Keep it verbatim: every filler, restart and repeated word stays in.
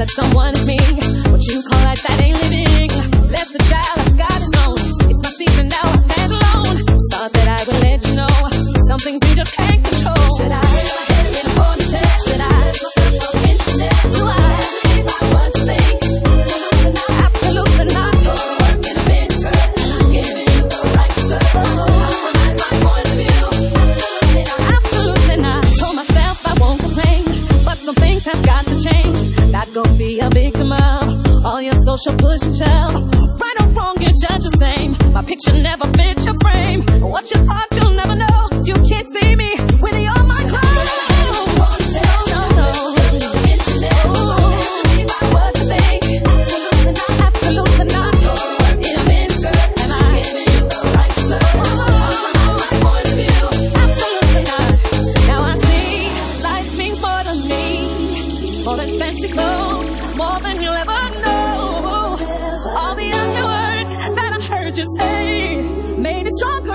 that someone is me. What you call life, that ain't living. Left the child, I've got his own. It's my season now, I stand alone. Just thought that I would let you know some things we just can't control. Should I hit my head in a ponytail? Should I let myself go internet? Do I have to be about what you think? Absolutely not. Absolutely not. You're working a mini skirt and I'm giving you the right skirt. Compromise my point of view. Absolutely not. Absolutely not. Told myself I won't complain, but some things have got to change. Not gonna be a victim of all your social push and shove. Right or wrong, you judge the same. My picture never fits your frame. What you thought you'll never know. You can't see me with the all my clothes. No, no. What you think? Absolutely not. Absolutely not. In a mini skirt, and I'm giving you the right skirt. My point of view. Absolutely not. Now I see life means more to me. More than fancy clothes, more than you'll ever know. All the other words that I heard you say made it stronger.